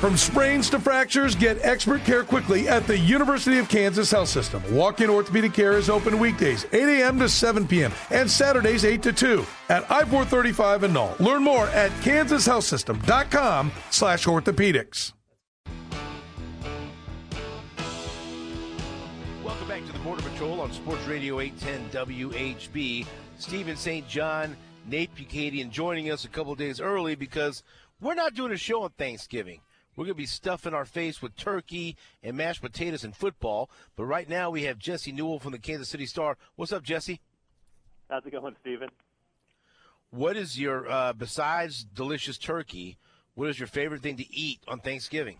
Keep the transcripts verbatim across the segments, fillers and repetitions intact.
From sprains to fractures, get expert care quickly at the University of Kansas Health System. Walk-in orthopedic care is open weekdays, eight a.m. to seven p.m., and Saturdays, eight to two at I four thirty-five in Null. Learn more at kansas health system dot com slash orthopedics. Welcome back to the Border Patrol on Sports Radio eight ten W H B. Stephen Saint John, Nate Bucadian joining us a couple days early because we're not doing a show on Thanksgiving. We're going to be stuffing our face with turkey and mashed potatoes and football. But right now we have Jesse Newell from the Kansas City Star. What's up, Jesse? How's it going, Stephen? What is your, uh, besides delicious turkey, what is your favorite thing to eat on Thanksgiving?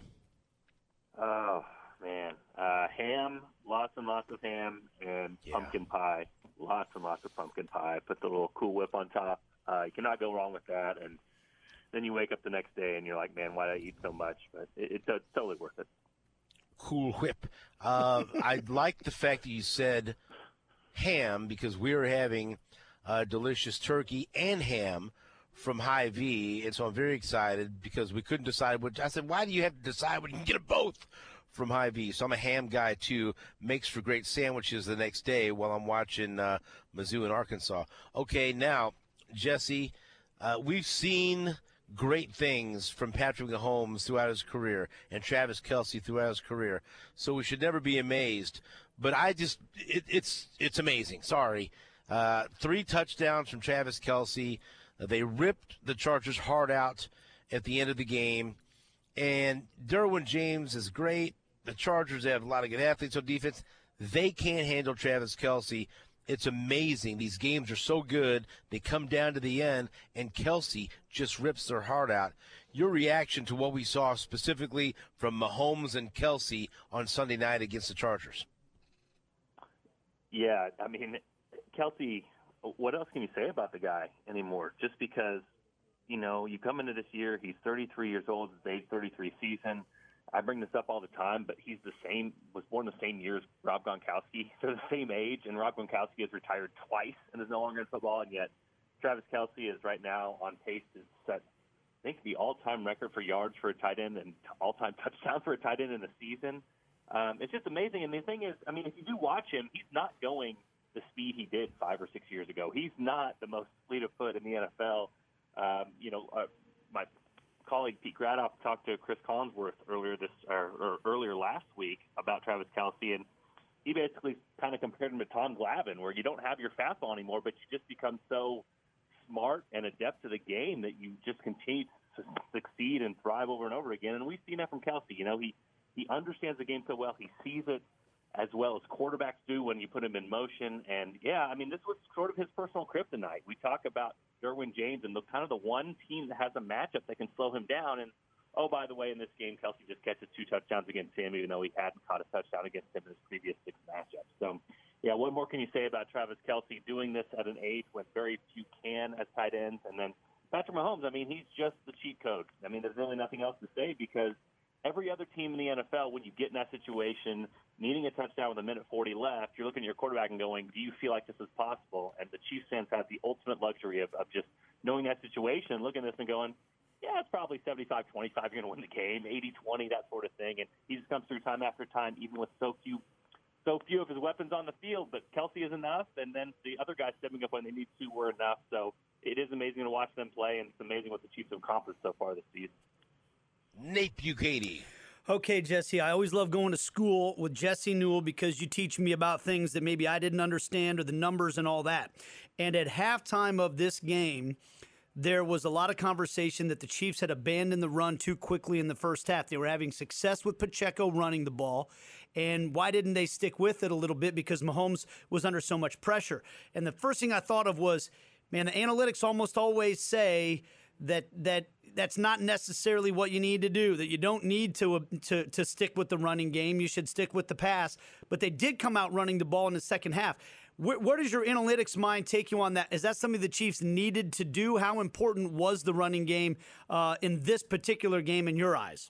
Oh, man. Uh, ham, lots and lots of ham, and Yeah. pumpkin pie. Lots and lots of pumpkin pie. Put the little Cool Whip on top. Uh, you cannot go wrong with that. And then you wake up the next day and you're like, man, why did I eat so much? But it, it's uh, totally worth it. Cool Whip. Uh, I like the fact that you said ham because we are having uh, delicious turkey and ham from Hy-Vee, and so I'm very excited because we couldn't decide which. I said, why do you have to decide when you can get them both from Hy-Vee? So I'm a ham guy, too. Makes for great sandwiches the next day while I'm watching uh, Mizzou in Arkansas. Okay, now, Jesse, uh, we've seen great things from Patrick Mahomes throughout his career and Travis Kelce throughout his career, so we should never be amazed. But I just it, – it's it's amazing. Sorry. Uh, three touchdowns from Travis Kelce. They ripped the Chargers' heart out at the end of the game. And Derwin James is great. The Chargers have a lot of good athletes on defense. They can't handle Travis Kelce. It's amazing. These games are so good. They come down to the end, and Kelce just rips their heart out. Your reaction to what we saw specifically from Mahomes and Kelce on Sunday night against the Chargers? Yeah, I mean, Kelce, what else can you say about the guy anymore? Just because, you know, you come into this year, he's thirty-three years old, his age thirty-three season. I bring this up all the time, but he's the same, was born the same year as Rob Gronkowski. They're the same age, and Rob Gronkowski has retired twice and is no longer in football, and yet Travis Kelce is right now on pace to set, I think, the all-time record for yards for a tight end and all-time touchdowns for a tight end in the season. Um, it's just amazing. And the thing is, I mean, if you do watch him, he's not going the speed he did five or six years ago. He's not the most fleet of foot in the N F L. Um, you know, uh, my colleague Pete Gradoff talked to Chris Collinsworth earlier this or, or earlier last week about Travis Kelce, and he basically kind of compared him to Tom Glavine, where you don't have your fastball anymore, but you just become so smart and adept to the game that you just continue to succeed and thrive over and over again. And we've seen that from Kelce. You know, he he understands the game so well. He sees it as well as quarterbacks do when you put him in motion. And, yeah, I mean, this was sort of his personal kryptonite. We talk about Derwin James and the kind of the one team that has a matchup that can slow him down. And, oh, by the way, in this game, Kelce just catches two touchdowns against him, even though he hadn't caught a touchdown against him in his previous six matchups. So, yeah, what more can you say about Travis Kelce doing this at an age when very few can as tight ends? And then Patrick Mahomes, I mean, he's just the cheat code. I mean, there's really nothing else to say because every other team in the N F L, when you get in that situation, needing a touchdown with a minute forty left, you're looking at your quarterback and going, do you feel like this is possible? And the Chiefs fans have the ultimate luxury of, of just knowing that situation, looking at this and going, yeah, it's probably seventy-five twenty-five, you're going to win the game, eighty twenty, that sort of thing. And he just comes through time after time, even with so few so few of his weapons on the field. But Kelce is enough, and then the other guys stepping up when they need to were enough. So it is amazing to watch them play, and it's amazing what the Chiefs have accomplished so far this season. Nate Bucati. Okay, Jesse, I always love going to school with Jesse Newell because you teach me about things that maybe I didn't understand or the numbers and all that. And at halftime of this game, there was a lot of conversation that the Chiefs had abandoned the run too quickly in the first half. They were having success with Pacheco running the ball. And why didn't they stick with it a little bit? Because Mahomes was under so much pressure. And the first thing I thought of was, man, the analytics almost always say that that that's not necessarily what you need to do, that you don't need to, uh, to to stick with the running game. You should stick with the pass. But they did come out running the ball in the second half. Where, where does your analytics mind take you on that? Is that something the Chiefs needed to do? How important was the running game uh, in this particular game in your eyes?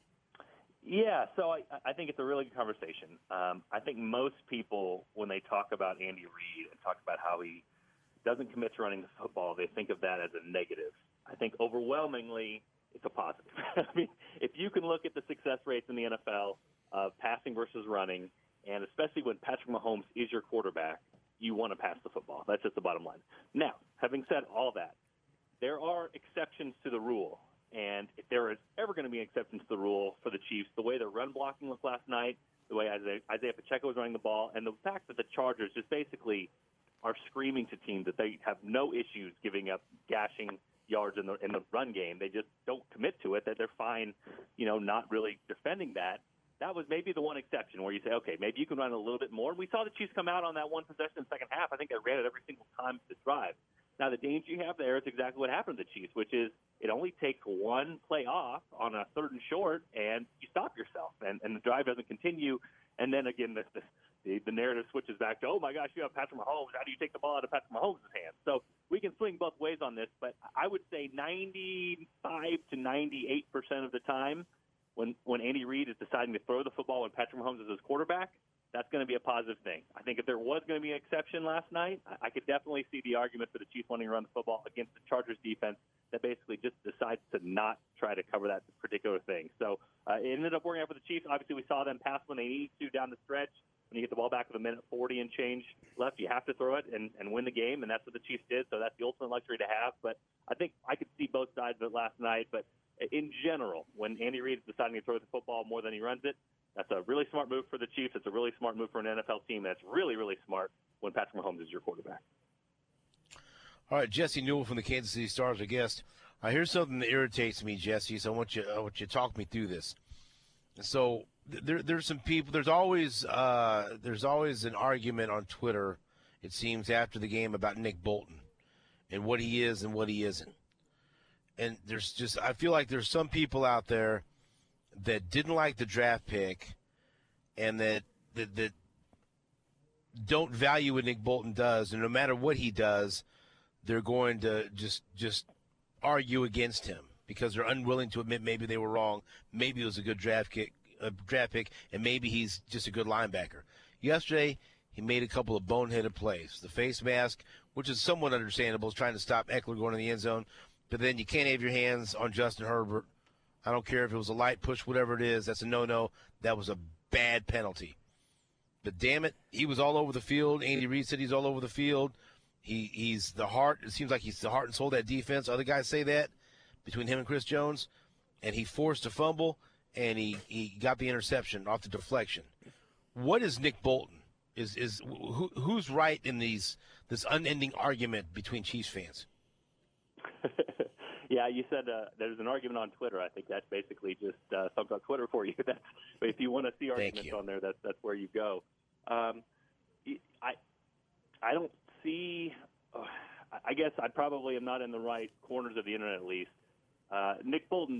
Yeah, so I, I think it's a really good conversation. Um, I think most people, when they talk about Andy Reid and talk about how he doesn't commit to running the football, they think of that as a negative. I think overwhelmingly it's a positive. I mean, if you can look at the success rates in the N F L of passing versus running, and especially when Patrick Mahomes is your quarterback, you want to pass the football. That's just the bottom line. Now, having said all that, there are exceptions to the rule. And if there is ever going to be an exception to the rule for the Chiefs, the way their run blocking was last night, the way Isaiah, Isaiah Pacheco was running the ball, and the fact that the Chargers just basically are screaming to teams that they have no issues giving up gashing yards in the in the run game. They just don't commit to it, that they're fine, you know, not really defending that. That was maybe the one exception where you say, okay, maybe you can run a little bit more. And we saw the Chiefs come out on that one possession in the second half. I think they ran it every single time to drive. Now, the danger you have there is exactly what happened to the Chiefs, which is it only takes one play off on a third and short, and you stop yourself, and, and the drive doesn't continue. And then, again, the, the, the narrative switches back to, oh, my gosh, you have Patrick Mahomes. How do you take the ball out of Patrick Mahomes' hands? So we can swing both ways on this, but I would say ninety-five to ninety-eight percent of the time when, when Andy Reid is deciding to throw the football when Patrick Mahomes is his quarterback, that's going to be a positive thing. I think if there was going to be an exception last night, I could definitely see the argument for the Chiefs wanting to run the football against the Chargers defense that basically just decides to not try to cover that particular thing. So uh, it ended up working out for the Chiefs. Obviously, we saw them pass when they needed to down the stretch. When you get the ball back with a minute forty and change left, you have to throw it and, and win the game, and that's what the Chiefs did. So that's the ultimate luxury to have. But I think I could see both sides of it last night. But in general, when Andy Reid is deciding to throw the football more than he runs it, that's a really smart move for the Chiefs. It's a really smart move for an N F L team. That's really, really smart when Patrick Mahomes is your quarterback. All right, Jesse Newell from the Kansas City Stars, our guest. Uh, here's something that irritates me, Jesse, so I want you, I want you to talk me through this. So there, there's some people. There's always, uh, there's always an argument on Twitter, it seems, after the game about Nick Bolton and what he is and what he isn't. And there's just, I feel like there's some people out there that didn't like the draft pick and that, that that don't value what Nick Bolton does, and no matter what he does, they're going to just just argue against him because they're unwilling to admit maybe they were wrong, maybe it was a good draft kick, a draft pick, and maybe he's just a good linebacker. Yesterday, he made a couple of boneheaded plays. The face mask, which is somewhat understandable, is trying to stop Eckler going to the end zone, but then you can't have your hands on Justin Herbert. I don't care if it was a light push, whatever it is. That's a no-no. That was a bad penalty. But damn it, he was all over the field. Andy Reid said he's all over the field. He he's the heart. It seems like he's the heart and soul of that defense. Other guys say that between him and Chris Jones. And he forced a fumble, and he, he got the interception off the deflection. What is Nick Bolton? Is is who, who's right in these this unending argument between Chiefs fans? Yeah, you said uh, there's an argument on Twitter. I think that's basically just uh, something on Twitter for you. That's, but if you want to see arguments on there, that's that's where you go. Um, I I don't see. Uh, I guess I probably am not in the right corners of the internet at least. Uh, Nick Bolton,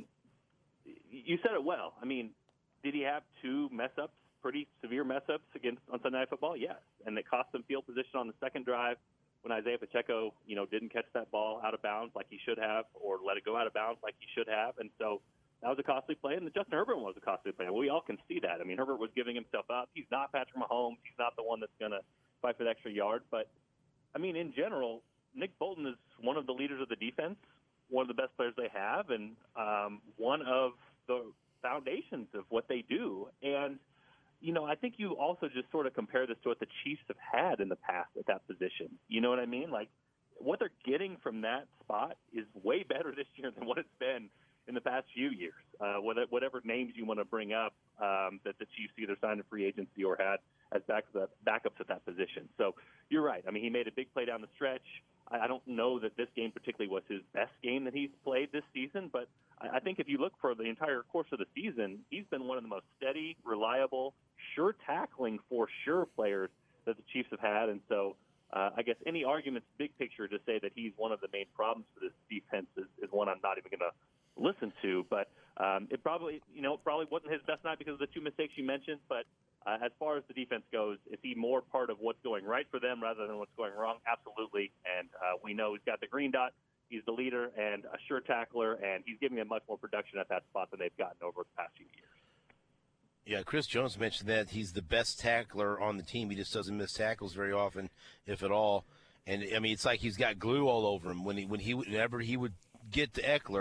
you said it well. I mean, did he have two mess ups, pretty severe mess ups against on Sunday Night Football? Yes, and it cost them field position on the second drive when Isaiah Pacheco, you know, didn't catch that ball out of bounds like he should have, or let it go out of bounds like he should have. And so that was a costly play, and the Justin Herbert one was a costly play. We all can see that. I mean, Herbert was giving himself up. He's not Patrick Mahomes. He's not the one that's going to fight for the extra yard. But, I mean, in general, Nick Bolton is one of the leaders of the defense, one of the best players they have, and um, one of the foundations of what they do. And, you know, I think you also just sort of compare this to what the Chiefs have had in the past at that position. You know what I mean? Like, what they're getting from that spot is way better this year than what it's been in the past few years. Uh, whatever names you want to bring up um, that the Chiefs either signed a free agency or had as backups, backups at that position. So you're right. I mean, he made a big play down the stretch. I don't know that this game particularly was his best game that he's played this season, but I think if you look for the entire course of the season, he's been one of the most steady, reliable, sure tackling for sure players that the Chiefs have had. And so uh, I guess any arguments, big picture, to say that he's one of the main problems for this defense is, is one I'm not even going to listen to. But um, it probably, you know, probably wasn't his best night because of the two mistakes you mentioned. But uh, as far as the defense goes, is he more part of what's going right for them rather than what's going wrong? Absolutely. And uh, we know he's got the green dot. He's the leader and a sure tackler, and he's giving them much more production at that spot than they've gotten over the past few years. Yeah, Chris Jones mentioned that he's the best tackler on the team. He just doesn't miss tackles very often, if at all. And, I mean, it's like he's got glue all over him. When he, when he, whenever he would get to Eckler,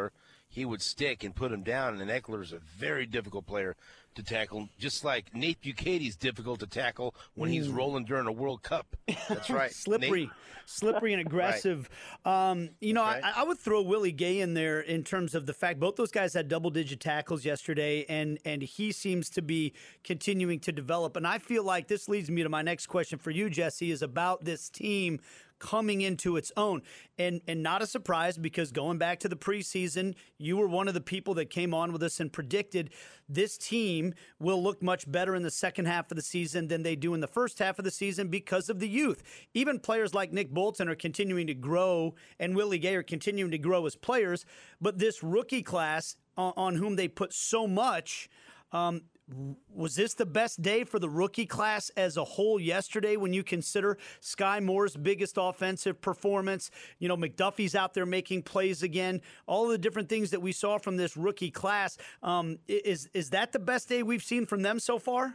he would stick and put him down. And Eckler is a very difficult player to tackle, just like Nate Bucati's difficult to tackle when mm. he's rolling during a World Cup. That's right. Slippery, Nate. slippery and aggressive. Right. Um, you know, right. I, I would throw Willie Gay in there in terms of the fact both those guys had double-digit tackles yesterday, and and he seems to be continuing to develop. And I feel like this leads me to my next question for you, Jesse, is about this team coming into its own. And and not a surprise, because going back to the preseason, you were one of the people that came on with us and predicted this team will look much better in the second half of the season than they do in the first half of the season because of the youth. Even players like Nick Bolton are continuing to grow, and Willie Gay are continuing to grow as players. But this rookie class on, on whom they put so much, um, was this the best day for the rookie class as a whole yesterday when you consider Sky Moore's biggest offensive performance? You know, McDuffie's out there making plays again, all the different things that we saw from this rookie class. Um, is is that the best day we've seen from them so far?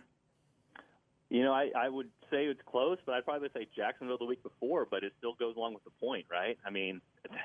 You know, I, I would say it's close, but I'd probably say Jacksonville the week before, but it still goes along with the point, right? I mean,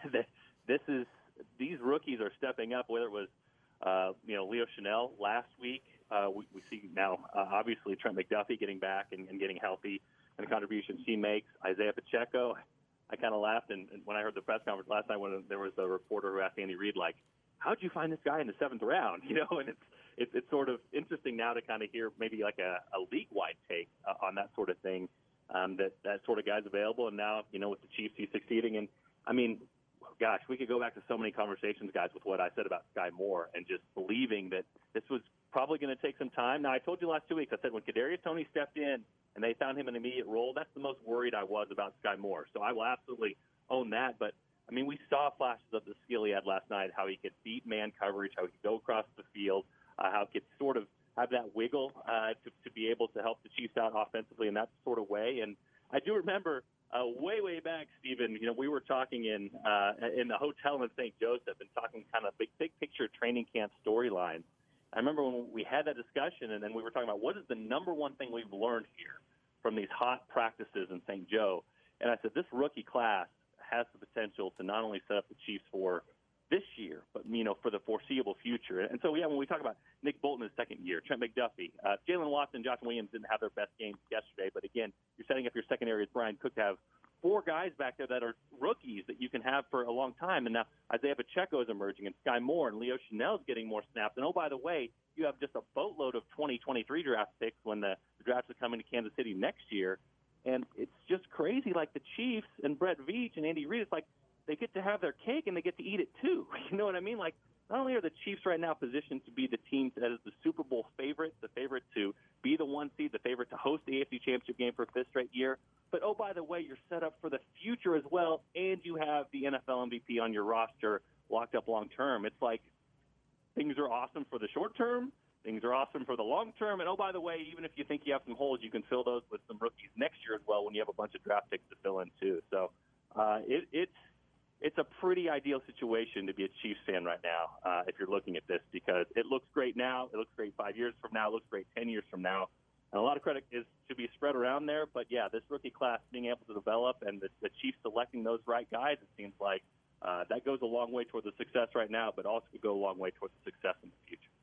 this is these rookies are stepping up, whether it was, uh, you know, Leo Chanel last week. Uh, we, we see now, uh, obviously, Trent McDuffie getting back and, and getting healthy, and the contributions he makes. Isaiah Pacheco, I kind of laughed and, and when I heard the press conference last night when there was a reporter who asked Andy Reid, like, how'd you find this guy in the seventh round? You know, and it's it's, it's sort of interesting now to kind of hear maybe like a, a league-wide take uh, on that sort of thing, um, that that sort of guy's available. And now, you know, with the Chiefs, he's succeeding. And, I mean, gosh, we could go back to so many conversations, guys, with what I said about Sky Moore and just believing that this was probably going to take some time. Now, I told you last two weeks, I said when Kadarius Toney stepped in and they found him an immediate role, that's the most worried I was about Sky Moore. So I will absolutely own that. But, I mean, we saw flashes of the skill he had last night, how he could beat man coverage, how he could go across the field, uh, how he could sort of have that wiggle uh, to, to be able to help the Chiefs out offensively in that sort of way. And I do remember uh, way, way back, Stephen, you know, we were talking in uh, in the hotel in Saint Joseph and talking kind of big, big picture training camp storylines. I remember when we had that discussion, and then we were talking about what is the number one thing we've learned here from these hot practices in Saint Joe. And I said, this rookie class has the potential to not only set up the Chiefs for this year, but, you know, for the foreseeable future. And so, yeah, when we talk about Nick Bolton in his second year, Trent McDuffie, uh, Jalen Watson, Josh Williams didn't have their best games yesterday. But, again, you're setting up your secondary with Brian Cook to have four guys back there that are rookies that you can have for a long time. And now Isaiah Pacheco is emerging, and Sky Moore and Leo Chanel is getting more snaps. And, oh, by the way, you have just a boatload of twenty twenty-three draft picks when the, the drafts are coming to Kansas City next year. And it's just crazy, like the Chiefs and Brett Veach and Andy Reid, it's like they get to have their cake and they get to eat it too. You know what I mean? Like, not only are the Chiefs right now positioned to be the team that is the Super Bowl favorite, the favorite to be the one seed, the favorite to host the A F C Championship game for a fifth straight year, but, oh, by the way, you're set up for the future as well, and you have the N F L M V P on your roster locked up long term. It's like things are awesome for the short term. Things are awesome for the long term. And, oh, by the way, even if you think you have some holes, you can fill those with some rookies next year as well when you have a bunch of draft picks to fill in too. So uh, it, it's it's a pretty ideal situation to be a Chiefs fan right now uh, if you're looking at this, because it looks great now. It looks great five years from now. It looks great ten years from now. And a lot of credit is to be spread around there. But, yeah, this rookie class being able to develop and the, the Chiefs selecting those right guys, it seems like uh, that goes a long way toward the success right now, but also could go a long way toward the success in the future.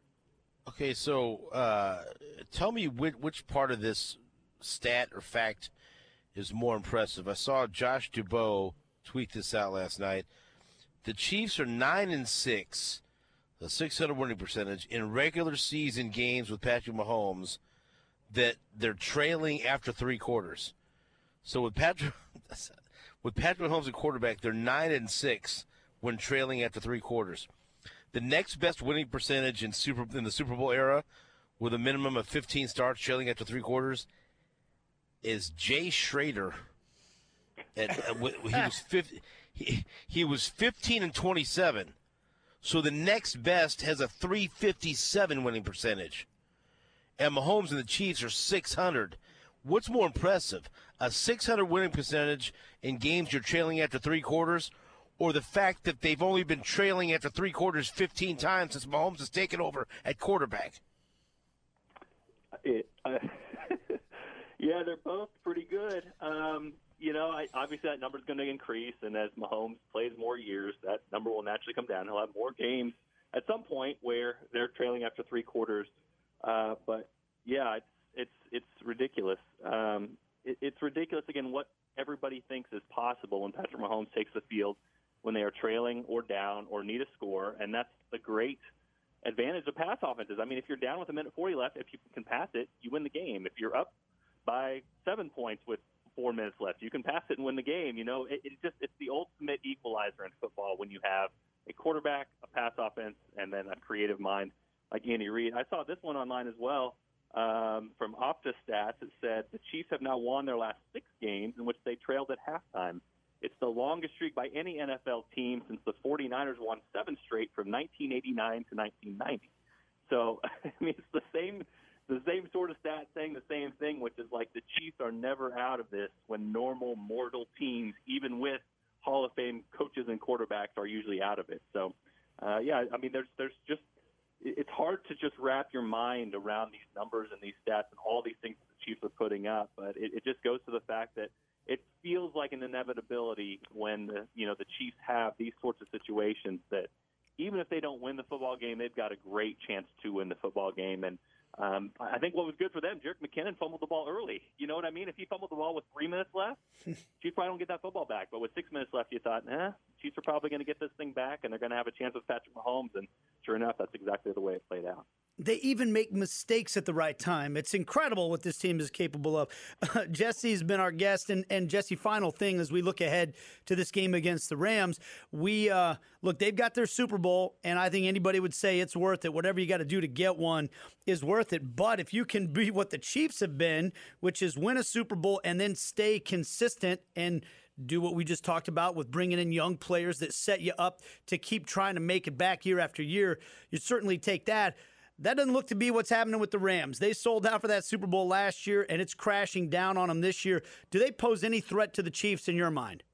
Okay, so uh, tell me which, which part of this stat or fact is more impressive. I saw Josh Dubow tweet this out last night. The Chiefs are nine and six, a six hundred winning percentage in regular season games with Patrick Mahomes that they're trailing after three quarters. So with Patrick with Patrick Mahomes at quarterback, they're nine and six when trailing after three quarters. The next best winning percentage in Super in the Super Bowl era, with a minimum of fifteen starts trailing after three quarters, is Jay Schrader. And uh, he was fifty, he, he was fifteen and twenty-seven. So the next best has a three fifty-seven winning percentage. And Mahomes and the Chiefs are six hundred. What's more impressive, a six hundred winning percentage in games you're trailing after three quarters, or the fact that they've only been trailing after three quarters fifteen times since Mahomes has taken over at quarterback? It, uh, yeah, they're both pretty good. Um, you know, I, obviously that number is going to increase, and as Mahomes plays more years, that number will naturally come down. He'll have more games at some point where they're trailing after three quarters. Uh, but yeah, it's it's it's ridiculous. Um, it, it's ridiculous again what everybody thinks is possible when Patrick Mahomes takes the field when they are trailing or down or need a score, and that's the great advantage of pass offenses. I mean, if you're down with a minute forty left, if you can pass it, you win the game. If you're up by seven points with four minutes left, you can pass it and win the game. You know, it, it just it's the ultimate equalizer in football when you have a quarterback, a pass offense, and then a creative mind like Andy Reid. I saw this one online as well um, from Opta Stats. It said the Chiefs have now won their last six games in which they trailed at halftime. It's the longest streak by any N F L team since the 49ers won seven straight from nineteen eighty-nine to nineteen ninety. So, I mean, it's the same the same sort of stat saying the same thing, which is like the Chiefs are never out of this when normal mortal teams, even with Hall of Fame coaches and quarterbacks, are usually out of it. So, uh, yeah, I mean, there's there's just it's hard to just wrap your mind around these numbers and these stats and all these things that the Chiefs are putting up. But it, it just goes to the fact that it feels like an inevitability when the, you know the Chiefs have these sorts of situations that even if they don't win the football game, they've got a great chance to win the football game. And um, I think what was good for them, Jerick McKinnon fumbled the ball early. You know what I mean? If he fumbled the ball with three minutes left, Chiefs probably don't get that football back. But with six minutes left, you thought, eh, Chiefs are probably going to get this thing back, and they're going to have a chance with Patrick Mahomes. And sure enough, that's exactly the way it played out. They even make mistakes at the right time. It's incredible what this team is capable of. Uh, Jesse's been our guest, and, and Jesse, final thing as we look ahead to this game against the Rams, we uh, look, they've got their Super Bowl, and I think anybody would say it's worth it. Whatever you got to do to get one is worth it. But if you can be what the Chiefs have been, which is win a Super Bowl and then stay consistent and do what we just talked about with bringing in young players that set you up to keep trying to make it back year after year, you certainly take that. That doesn't look to be what's happening with the Rams. They sold out for that Super Bowl last year, and it's crashing down on them this year. Do they pose any threat to the Chiefs in your mind?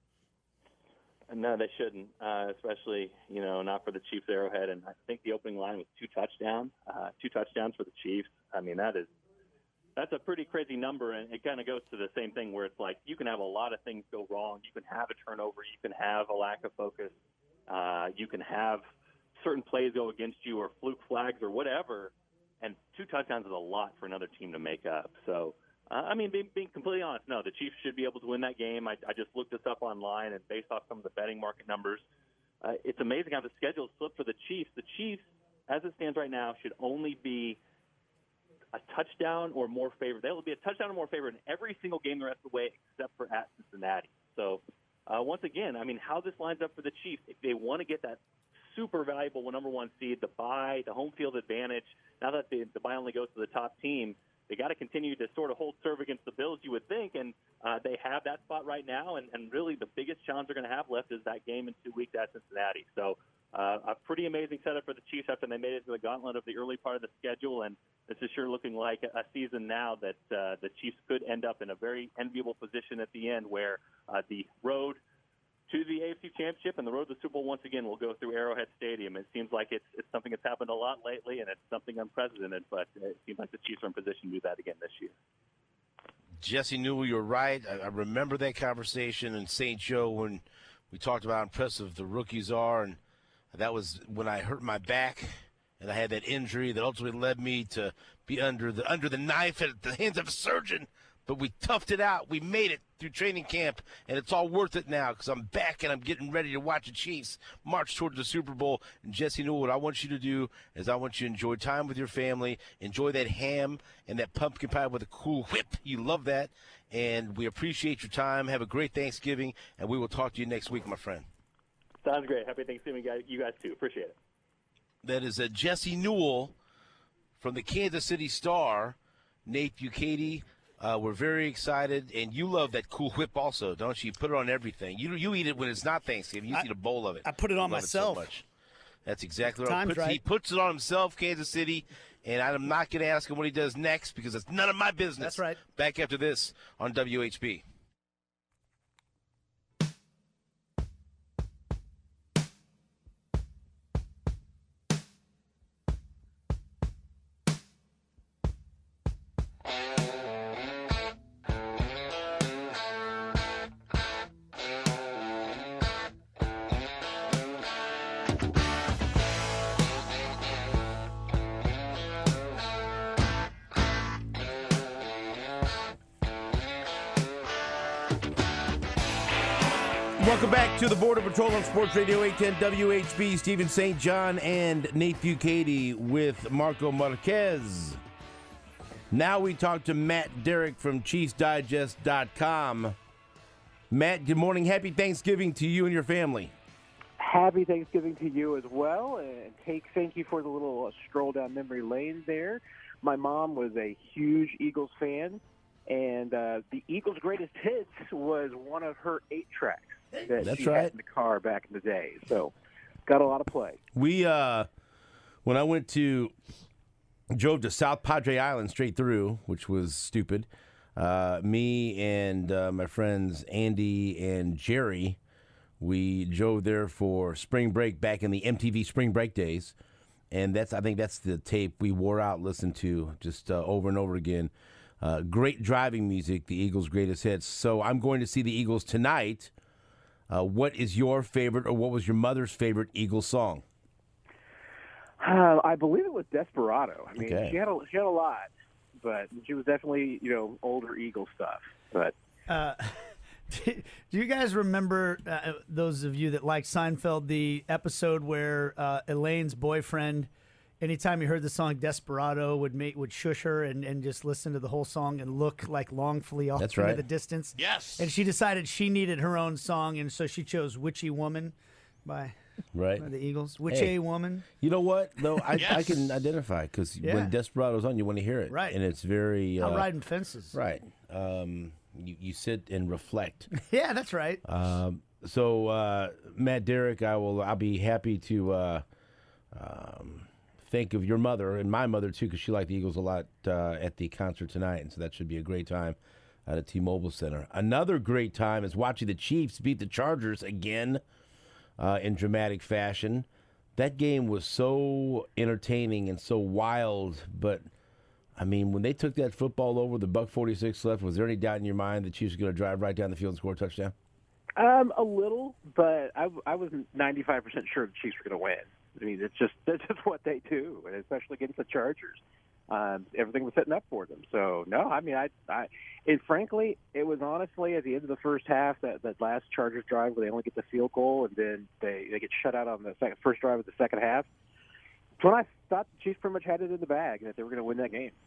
No, they shouldn't, uh, especially, you know, not for the Chiefs Arrowhead. And I think the opening line was two touchdowns, uh, two touchdowns for the Chiefs. I mean, that is that's a pretty crazy number, and it kind of goes to the same thing where it's like you can have a lot of things go wrong. You can have a turnover. You can have a lack of focus. Uh, you can have certain plays go against you or fluke flags or whatever, and two touchdowns is a lot for another team to make up. So, uh, I mean, being, being completely honest, no, the Chiefs should be able to win that game. I, I just looked this up online, and based off some of the betting market numbers, uh, it's amazing how the schedule is flipped for the Chiefs. The Chiefs, as it stands right now, should only be a touchdown or more favored. They will be a touchdown or more favored in every single game the rest of the way except for at Cincinnati. So, uh, once again, I mean, how this lines up for the Chiefs, if they want to get that super valuable number one seed, the bye, the home field advantage. Now that the, the bye only goes to the top team, they got to continue to sort of hold serve against the Bills, you would think, and uh, they have that spot right now. And, and really, the biggest challenge they're going to have left is that game in two weeks at Cincinnati. So, uh, a pretty amazing setup for the Chiefs after they made it to the gauntlet of the early part of the schedule. And this is sure looking like a, a season now that uh, the Chiefs could end up in a very enviable position at the end, where uh, the road to the A F C Championship and the road to the Super Bowl once again will go through Arrowhead Stadium. It seems like it's it's something that's happened a lot lately, and it's something unprecedented, but it seems like the Chiefs are in position to do that again this year. Jesse Newell, you're right. I, I remember that conversation in Saint Joe when we talked about how impressive the rookies are, and that was when I hurt my back and I had that injury that ultimately led me to be under the under the knife at the hands of a surgeon. But we toughed it out. We made it through training camp, and it's all worth it now because I'm back and I'm getting ready to watch the Chiefs march towards the Super Bowl. And Jesse Newell, what I want you to do is I want you to enjoy time with your family, enjoy that ham and that pumpkin pie with a cool whip. You love that, and we appreciate your time. Have a great Thanksgiving, and we will talk to you next week, my friend. Sounds great. Happy Thanksgiving, guys. You guys too. Appreciate it. That is a Jesse Newell from the Kansas City Star. Nate Bukaty. Uh, we're very excited, and you love that Cool Whip also, don't you? You put it on everything. You you eat it when it's not Thanksgiving. You I, eat a bowl of it. I put it on myself. It so much. That's exactly what Time's puts, right. He puts it on himself, Kansas City, and I'm not going to ask him what he does next because it's none of my business. That's right. Back after this on W H B. Welcome back to the Border Patrol on Sports Radio eight ten W H B. Stephen Saint John and Nate Bukaty with Marco Marquez. Now we talk to Matt Derrick from Chiefs Digest dot com. Matt, good morning. Happy Thanksgiving to you and your family. Happy Thanksgiving to you as well. And take thank you for the little uh, stroll down memory lane there. My mom was a huge Eagles fan, and uh, the Eagles' greatest hits was one of her eight tracks that That's she right. had in the car back in the day. So got a lot of play. We, uh, when I went to, drove to South Padre Island straight through, which was stupid. Uh, me and uh, my friends Andy and Jerry, we drove there for spring break back in the M T V spring break days. And that's, I think that's the tape we wore out, listened to just uh, over and over again. Uh, great driving music, the Eagles' greatest hits. So I'm going to see the Eagles tonight. Uh, what is your favorite, or what was your mother's favorite Eagles song? Uh, I believe it was Desperado. I mean, Okay. she had a she had a lot, but she was definitely, you know, older Eagle stuff. But Uh, do you guys remember, uh, those of you that like Seinfeld, the episode where uh, Elaine's boyfriend, anytime he heard the song Desperado, would make would shush her and, and just listen to the whole song and look like longfully off That's into right. the distance? Yes. And she decided she needed her own song, and so she chose Witchy Woman by, Right. by the Eagles. Witchy Hey. Woman. You know what, though? I, I Yes. can identify, because Yeah. when Desperado's on, you want to hear it. Right. And it's very... Uh, Out riding fences. Right. Um, you, you sit and reflect. Yeah, that's right. um, so, uh, Matt Derrick, I will, I'll be happy to uh, um, think of your mother, and my mother, too, because she liked the Eagles a lot uh, at the concert tonight, and so that should be a great time at the T-Mobile Center. Another great time is watching the Chiefs beat the Chargers again uh, in dramatic fashion. That game was so entertaining and so wild, but I mean, when they took that football over, the buck forty-six left, was there any doubt in your mind the Chiefs were going to drive right down the field and score a touchdown? Um, a little, but I, I was ninety-five percent sure the Chiefs were going to win. I mean, it's just that's just what they do, and especially against the Chargers. Um, everything was setting up for them. So no, I mean, I, I, and frankly, it was honestly at the end of the first half that that last Chargers drive where they only get the field goal and then they they get shut out on the second, first drive of the second half. It's when I thought the Chiefs pretty much had it in the bag that they were going to win that game.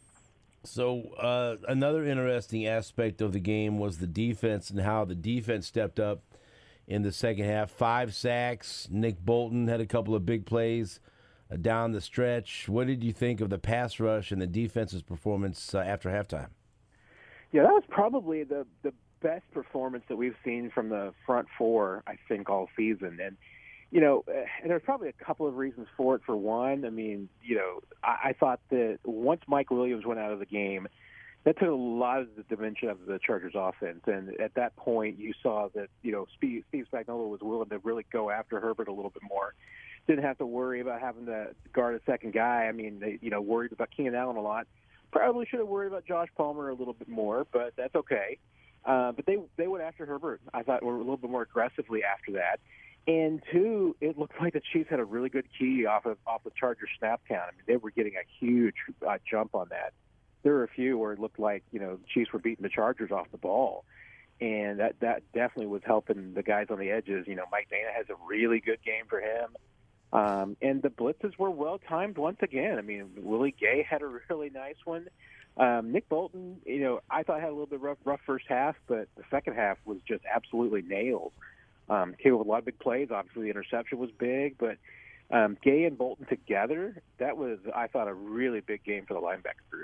So uh, another interesting aspect of the game was the defense and how the defense stepped up in the second half. Five sacks. Nick Bolton had a couple of big plays uh, down the stretch. What did you think of the pass rush and the defense's performance uh, after halftime? Yeah, that was probably the the best performance that we've seen from the front four, I think, all season. And you know, and there's probably a couple of reasons for it. For one, I mean, you know, I, I thought that once Mike Williams went out of the game, that took a lot of the dimension of the Chargers offense. And at that point, you saw that, you know, Steve, Steve Spagnuolo was willing to really go after Herbert a little bit more. Didn't have to worry about having to guard a second guy. I mean, they, you know, worried about Keenan Allen a lot. Probably should have worried about Josh Palmer a little bit more, but that's okay. Uh, but they they went after Herbert, I thought, were a little bit more aggressively after that. And two, it looked like the Chiefs had a really good key off of off the Chargers snap count. I mean, they were getting a huge uh, jump on that. There were a few where it looked like, you know, the Chiefs were beating the Chargers off the ball, and that that definitely was helping the guys on the edges. You know, Mike Dana has a really good game for him, um, and the blitzes were well timed once again. I mean, Willie Gay had a really nice one. Um, Nick Bolton, you know, I thought had a little bit rough rough first half, but the second half was just absolutely nails. Um, came with a lot of big plays. Obviously, the interception was big, but um, Gay and Bolton together, that was, I thought, a really big game for the linebacker group.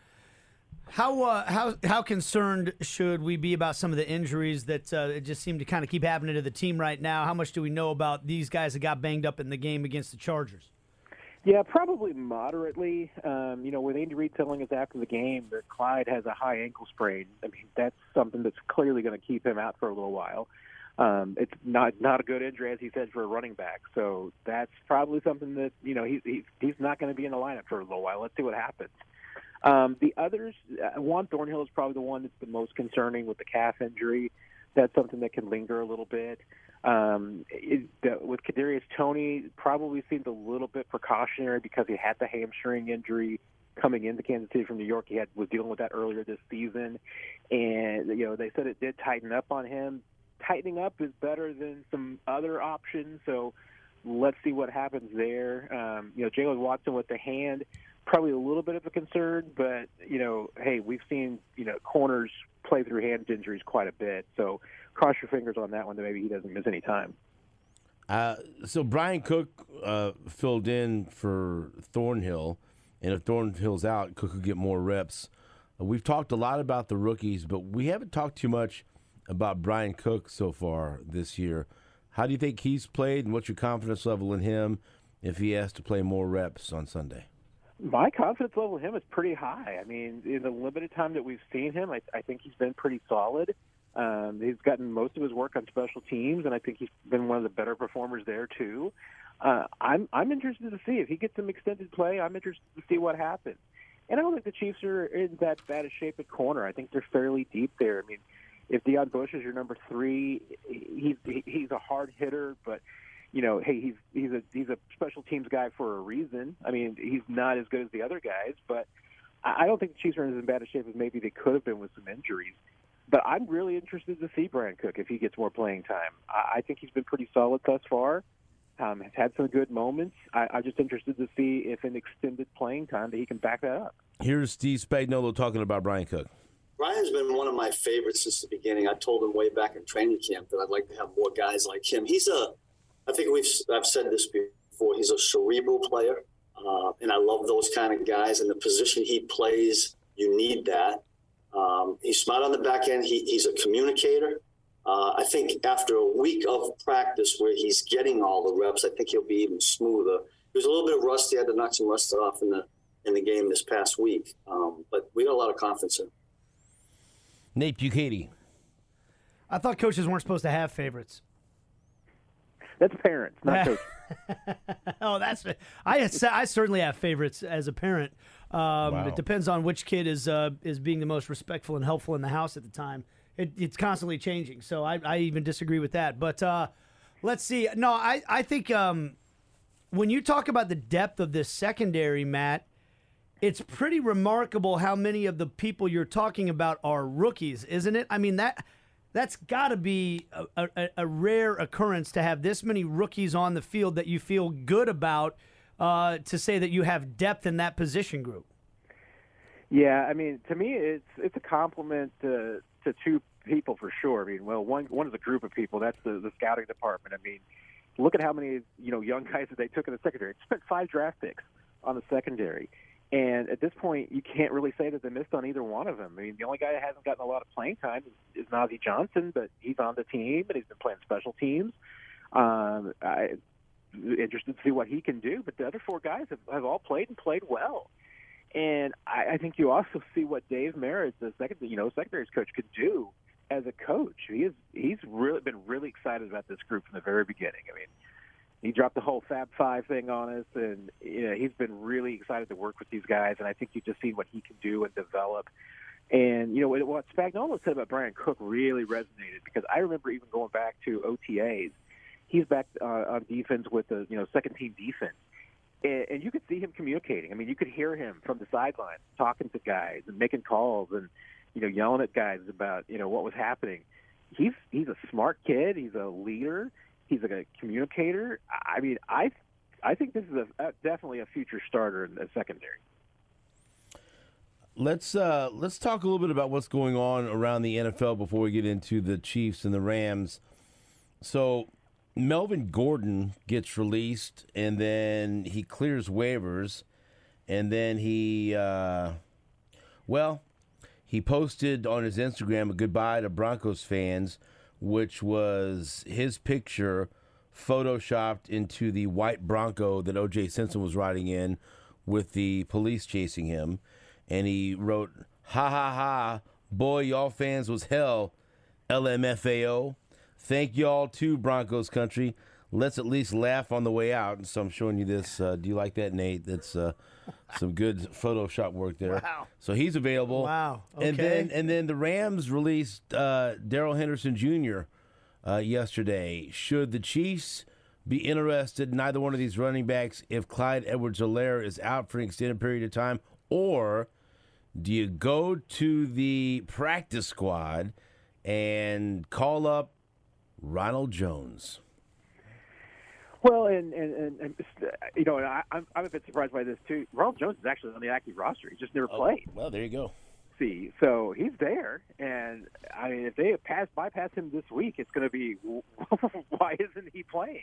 How uh, how how concerned should we be about some of the injuries that uh, it just seem to kind of keep happening to the team right now? How much do we know about these guys that got banged up in the game against the Chargers? Yeah, probably moderately. Um, you know, with Andy Reid telling us after the game that Clyde has a high ankle sprain, I mean, that's something that's clearly going to keep him out for a little while. Um, it's not not a good injury, as he said, for a running back. So that's probably something that, you know, he's he's, he's not going to be in the lineup for a little while. Let's see what happens. Um, the others, uh, Juan Thornhill is probably the one that's the most concerning with the calf injury. That's something that can linger a little bit. Um, it, the, with Kadarius Toney, probably seemed a little bit precautionary because he had the hamstring injury coming into Kansas City from New York. He had was dealing with that earlier this season, and you know they said it did tighten up on him. tightening up is better than some other options. So let's see what happens there. Um, you know, Jalen Watson with the hand, probably a little bit of a concern, but, you know, hey, we've seen, you know, corners play through hand injuries quite a bit. So cross your fingers on that one that maybe he doesn't miss any time. Uh, so Brian Cook uh, filled in for Thornhill, and if Thornhill's out, Cook could get more reps. Uh, we've talked a lot about the rookies, but we haven't talked too much about Brian Cook so far this year. How do you think he's played, and what's your confidence level in him if he has to play more reps on Sunday? My confidence level in him is pretty high. I mean, in the limited time that we've seen him, I, I think he's been pretty solid. Um, he's gotten most of his work on special teams, and I think he's been one of the better performers there too. Uh, I'm I'm interested to see if he gets some extended play. I'm interested to see what happens. And I don't think the Chiefs are in that bad a shape at corner. I think they're fairly deep there. I mean, if Deion Bush is your number three, he's he's a hard hitter, but you know, hey, he's he's a he's a special teams guy for a reason. I mean, he's not as good as the other guys, but I don't think the Chiefs are in as bad a shape as maybe they could have been with some injuries. But I'm really interested to see Brian Cook if he gets more playing time. I think he's been pretty solid thus far. Um, has had some good moments. I, I'm just interested to see if in extended playing time that he can back that up. Here's Steve Spagnuolo talking about Brian Cook. Brian's been one of my favorites since the beginning. I told him way back in training camp that I'd like to have more guys like him. He's a, I think we've I've said this before. He's a cerebral player, uh, and I love those kind of guys. And the position he plays, you need that. Um, he's smart on the back end. He, he's a communicator. Uh, I think after a week of practice where he's getting all the reps, I think he'll be even smoother. He was a little bit rusty. I had to knock some rust off in the in the game this past week. Um, but we got a lot of confidence in him. Nate Bukaty. I thought coaches weren't supposed to have favorites. That's parents, not coaches. Oh, that's I. I certainly have favorites as a parent. Um, wow. It depends on which kid is uh, is being the most respectful and helpful in the house at the time. It, it's constantly changing, so I, I even disagree with that. But uh, let's see. No, I I think um, when you talk about the depth of this secondary, Matt, it's pretty remarkable how many of the people you're talking about are rookies, isn't it? I mean that. That's got to be a, a, a rare occurrence to have this many rookies on the field that you feel good about uh, to say that you have depth in that position group. Yeah, I mean, to me, it's it's a compliment to, to two people for sure. I mean, well, one one is a group of people. That's the, the scouting department. I mean, look at how many you know young guys that they took in the secondary. They spent five draft picks on the secondary. And at this point, you can't really say that they missed on either one of them. I mean, the only guy that hasn't gotten a lot of playing time is, is Nazeeh Johnson, but he's on the team, and he's been playing special teams. Um, I'm interested to see what he can do. But the other four guys have, have all played and played well. And I, I think you also see what Dave Merritt, the second, you know, secondaries coach, could do as a coach. He is he's really been really excited about this group from the very beginning. I mean, he dropped the whole Fab Five thing on us, and you know, he's been really excited to work with these guys, and I think you've just seen what he can do and develop. And, you know, what Spagnuolo said about Brian Cook really resonated, because I remember even going back to O T As. He's back uh, on defense with the, you know, second-team defense. And, and you could see him communicating. I mean, you could hear him from the sidelines talking to guys and making calls and, you know, yelling at guys about, you know, what was happening. He's he's a smart kid. He's a leader. He's like a communicator. I mean, I I think this is a, a, definitely a future starter in the secondary. Let's uh, let's talk a little bit about what's going on around the N F L before we get into the Chiefs and the Rams. So Melvin Gordon gets released, and then he clears waivers, and then he, uh, well, he posted on his Instagram a goodbye to Broncos fans, which was his picture photoshopped into the white Bronco that O J Simpson was riding in with the police chasing him. And he wrote, ha, ha, ha, boy, y'all fans was hell, L M F A O. Thank y'all too, Broncos country. Let's at least laugh on the way out. And so I'm showing you this. Uh, do you like that, Nate? That's uh, some good Photoshop work there. Wow. So he's available. Wow. Okay. And then, and then the Rams released uh, Darrell Henderson Junior Uh, yesterday. Should the Chiefs be interested in either one of these running backs if Clyde Edwards-Helaire is out for an extended period of time? Or do you go to the practice squad and call up Ronald Jones. Well, and and, and, and you know, and I, I'm I'm a bit surprised by this too. Ronald Jones is actually on the active roster. He just never Oh, played. well, there you go. See, so he's there, and I mean, if they pass bypass him this week, it's going to be why isn't he playing?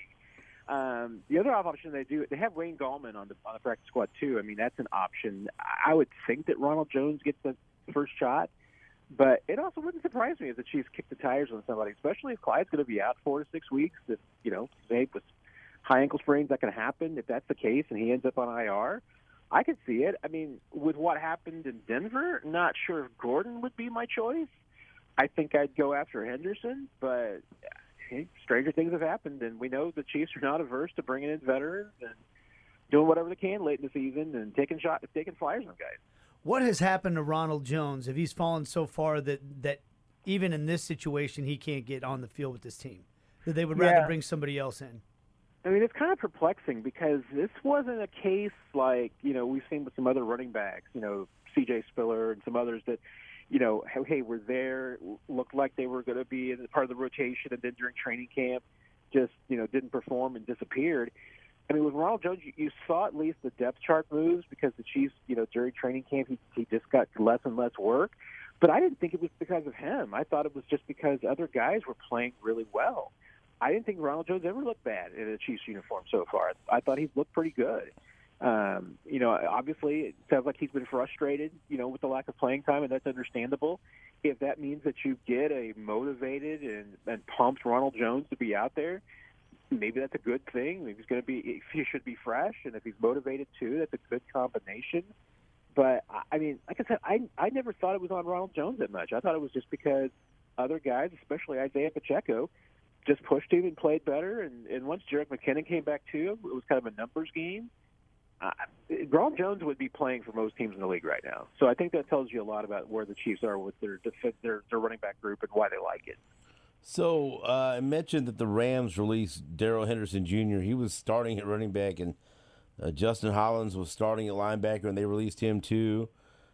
Um, the other option they do, they have Wayne Gallman on the on the practice squad too. I mean, that's an option. I would think that Ronald Jones gets the first shot, but it also wouldn't surprise me if the Chiefs kick the tires on somebody, especially if Clyde's going to be out four to six weeks. If you know, say with high ankle sprains, that can happen. If that's the case, and he ends up on I R. I could see it. I mean, with what happened in Denver, not sure if Gordon would be my choice. I think I'd go after Henderson, but hey, stranger things have happened, and we know the Chiefs are not averse to bringing in veterans and doing whatever they can late in the season and taking shot, taking flyers on guys. What has happened to Ronald Jones if he's fallen so far that, that even in this situation he can't get on the field with this team? That they would rather Yeah. bring somebody else in? I mean, it's kind of perplexing because this wasn't a case like, you know, we've seen with some other running backs, you know, C J Spiller and some others that, you know, hey, we're there, looked like they were going to be in part of the rotation, and then during training camp just, you know, didn't perform and disappeared. I mean, with Ronald Jones, you, you saw at least the depth chart moves because the Chiefs, you know, during training camp, he, he just got less and less work. But I didn't think it was because of him. I thought it was just because other guys were playing really well. I didn't think Ronald Jones ever looked bad in a Chiefs uniform so far. I thought he looked pretty good. Um, you know, obviously it sounds like he's been frustrated, you know, with the lack of playing time, and that's understandable. If that means that you get a motivated and, and pumped Ronald Jones to be out there, maybe that's a good thing. He's going to be, he should be fresh, and if he's motivated too, that's a good combination. But I mean, like I said, I I never thought it was on Ronald Jones that much. I thought it was just because other guys, especially Isaiah Pacheco, just pushed him and played better. And, and once Jerick McKinnon came back too, it was kind of a numbers game. Uh, Ronald Jones would be playing for most teams in the league right now. So I think that tells you a lot about where the Chiefs are with their def- their, their running back group and why they like it. So uh, I mentioned that the Rams released Darrell Henderson Junior He was starting at running back, and uh, Justin Hollins was starting at linebacker, and they released him too.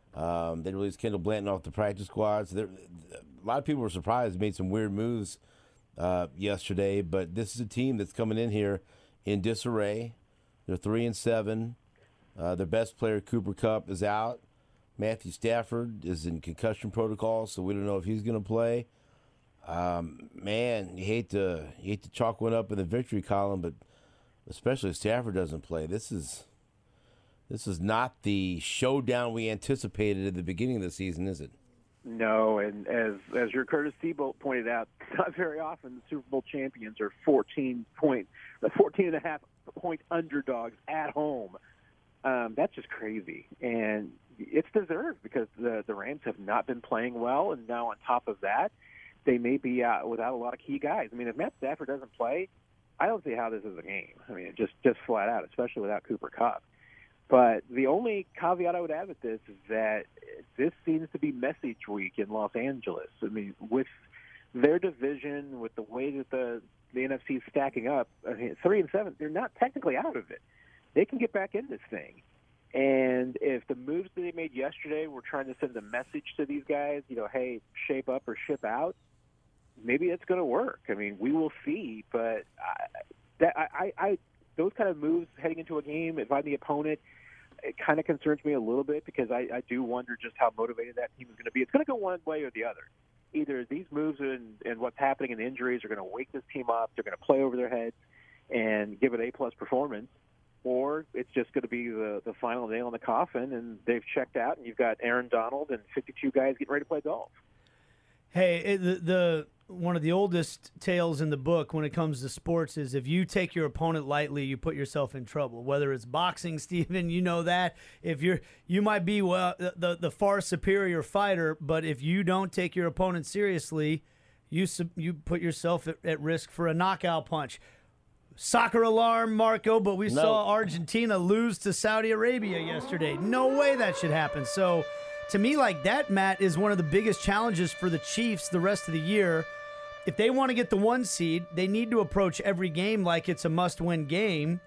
Um, they released Kendall Blanton off the practice squad. So a lot of people were surprised, made some weird moves uh, yesterday, but this is a team that's coming in here in disarray. They're three and seven. Uh, their best player, Cooper Kupp, is out. Matthew Stafford is in concussion protocol, so we don't know if he's going to play. Um, man, you hate to you hate to chalk one up in the victory column, but especially if Stafford doesn't play, this is this is not the showdown we anticipated at the beginning of the season, is it? No, and as as your Curtis Seabolt pointed out, not very often the Super Bowl champions are fourteen point, the fourteen and a half point underdogs at home. Um, that's just crazy, and it's deserved because the the Rams have not been playing well, and now on top of that, they may be uh, without a lot of key guys. I mean, if Matt Stafford doesn't play, I don't see how this is a game. I mean, just just flat out, especially without Cooper Kupp. But the only caveat I would add with this is that this seems to be message week in Los Angeles. I mean, with their division, with the way that the the N F C is stacking up, I mean, three and seven, they're not technically out of it. They can get back in this thing. And if the moves that they made yesterday were trying to send a message to these guys, you know, hey, shape up or ship out, maybe it's going to work. I mean, we will see. But I, that I, I, those kind of moves heading into a game, if I'm the opponent, it kind of concerns me a little bit because I, I do wonder just how motivated that team is going to be. It's going to go one way or the other. Either these moves and, and what's happening in injuries are going to wake this team up, they're going to play over their heads and give it A-plus performance, or it's just going to be the, the final nail in the coffin, and they've checked out, and you've got Aaron Donald and fifty-two guys getting ready to play golf. Hey, it, the, the one of the oldest tales in the book when it comes to sports is if you take your opponent lightly, you put yourself in trouble. Whether it's boxing, Stephen, you know that. If you're, you might be well, the the far superior fighter, but if you don't take your opponent seriously, you you put yourself at, at risk for a knockout punch. Soccer alarm, Marco, but we no. saw Argentina lose to Saudi Arabia yesterday. No way that should happen. So, to me, like that, Matt, is one of the biggest challenges for the Chiefs the rest of the year. If they want to get the one seed, they need to approach every game like it's a must-win game.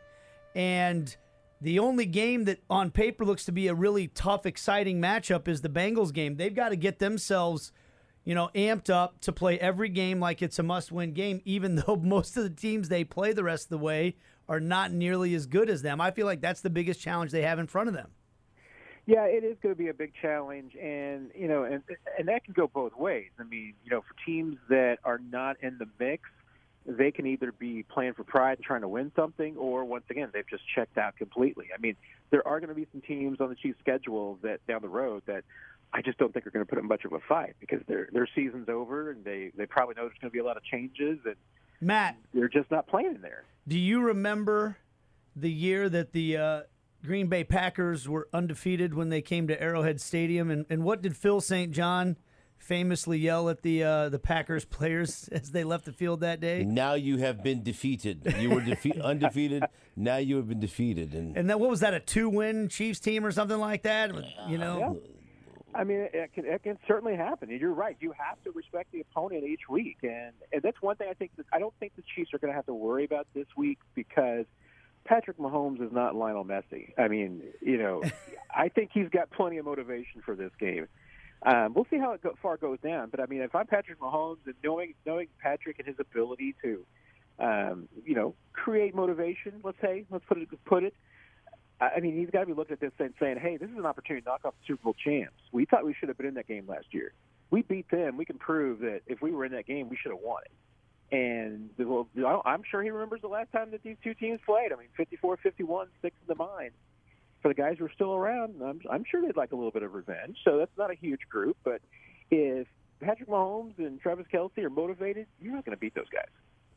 And the only game that on paper looks to be a really tough, exciting matchup is the Bengals game. They've got to get themselves you know, amped up to play every game like it's a must-win game, even though most of the teams they play the rest of the way are not nearly as good as them. I feel like that's the biggest challenge they have in front of them. Yeah, it is going to be a big challenge, and you know, and and that can go both ways. I mean, you know, for teams that are not in the mix, they can either be playing for pride and trying to win something, or once again, they've just checked out completely. I mean, there are going to be some teams on the Chiefs' schedule that down the road that I just don't think are going to put up much of a fight because their their season's over, and they they probably know there's going to be a lot of changes, and Matt, they're just not playing there. Do you remember the year that the uh, Green Bay Packers were undefeated when they came to Arrowhead Stadium, and, and what did Phil Saint John famously yell at the uh, the Packers players as they left the field that day? Now you have been defeated. You were defe- undefeated. Now you have been defeated. And and then what was that, a two-win Chiefs team or something like that? You know. Yeah. I mean, it can, it can certainly happen. And you're right. You have to respect the opponent each week. And, and that's one thing I think that I don't think the Chiefs are going to have to worry about this week because Patrick Mahomes is not Lionel Messi. I mean, you know, I think he's got plenty of motivation for this game. Um, we'll see how it go, far goes down. But, I mean, if I'm Patrick Mahomes and knowing, knowing Patrick and his ability to, um, you know, create motivation, let's say, let's put it, put it, I mean, he's got to be looking at this and saying, hey, this is an opportunity to knock off the Super Bowl champs. We thought we should have been in that game last year. We beat them. We can prove that if we were in that game, we should have won it. And well, I'm sure he remembers the last time that these two teams played. I mean, fifty-four fifty-one sticks in the mind. For the guys who are still around, I'm, I'm sure they'd like a little bit of revenge. So that's not a huge group. But if Patrick Mahomes and Travis Kelce are motivated, you're not going to beat those guys.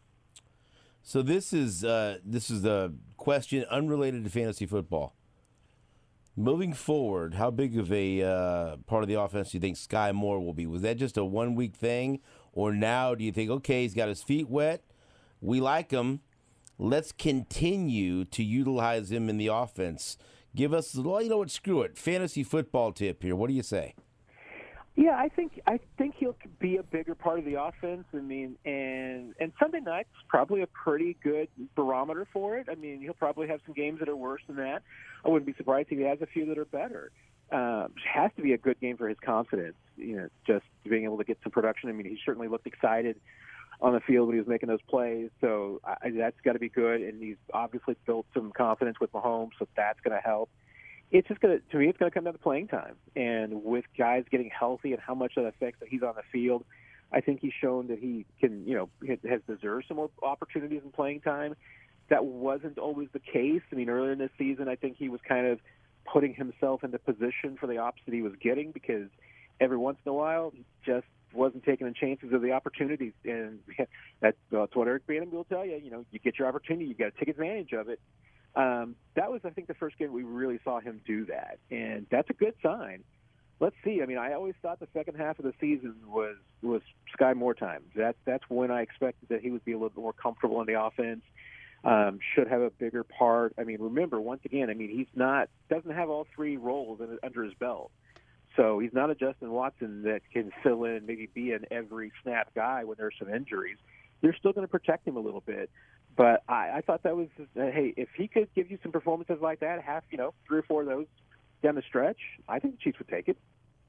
So this is uh, this is a question unrelated to fantasy football. Moving forward, how big of a uh, part of the offense do you think Sky Moore will be? Was that just a one-week thing, or now do you think, okay, he's got his feet wet, we like him, let's continue to utilize him in the offense? Give us, well, you know what, screw it, fantasy football tip here. What do you say? Yeah, I think I think he'll be a bigger part of the offense. I mean, and and Sunday night's probably a pretty good barometer for it. I mean, he'll probably have some games that are worse than that. I wouldn't be surprised if he has a few that are better. Um, it has to be a good game for his confidence. You know, just being able to get some production. I mean, he certainly looked excited on the field when he was making those plays, so I, that's got to be good. And he's obviously built some confidence with Mahomes, so that's going to help. It's just going to, to me, it's going to come down to playing time. And with guys getting healthy and how much that affects that he's on the field, I think he's shown that he can, you know, has deserved some more opportunities in playing time. That wasn't always the case. I mean, earlier in this season, I think he was kind of putting himself into position for the ops that he was getting because every once in a while, he just wasn't taking the chances of the opportunities. And that's, that's what Eric Bieniemy will tell you. You know, you get your opportunity, you got to take advantage of it. Um, that was, I think, the first game we really saw him do that, and that's a good sign. Let's see. I mean, I always thought the second half of the season was was Sky Moore time. That that's when I expected that he would be a little bit more comfortable in the offense. Um, should have a bigger part. I mean, remember once again. I mean, he's not doesn't have all three roles in, under his belt, so he's not a Justin Watson that can fill in, maybe be an every snap guy when there's some injuries. They're still going to protect him a little bit. But I, I thought that was, uh, hey, if he could give you some performances like that, half, you know, three or four of those down the stretch, I think the Chiefs would take it.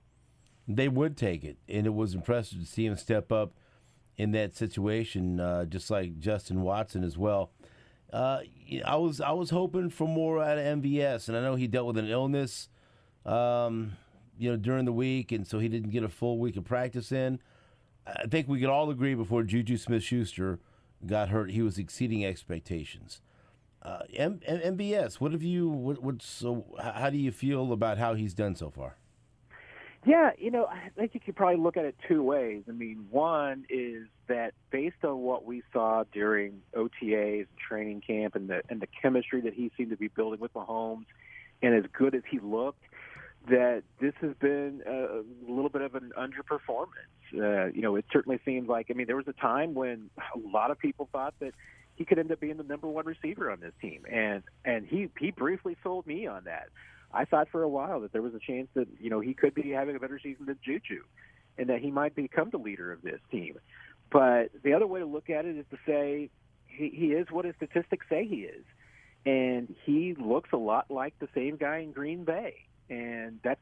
They would take it, and it was impressive to see him step up in that situation, uh, just like Justin Watson as well. Uh, I was I was hoping for more out of M V S, and I know he dealt with an illness, um, you know, during the week, and so he didn't get a full week of practice in. I think we could all agree before Juju Smith-Schuster got hurt, he was exceeding expectations. Uh, M- M- MVS, what have you? What, what's so? How do you feel about how he's done so far? Yeah, you know, I think you could probably look at it two ways. I mean, one is that based on what we saw during O T As and training camp, and the and the chemistry that he seemed to be building with Mahomes, and as good as he looked, that this has been a little bit of an underperformance. Uh, you know, it certainly seemed like, I mean, there was a time when a lot of people thought that he could end up being the number one receiver on this team. And and he, he briefly sold me on that. I thought for a while that there was a chance that, you know, he could be having a better season than Juju and that he might become the leader of this team. But the other way to look at it is to say he, he is what his statistics say he is. And he looks a lot like the same guy in Green Bay. And that's not a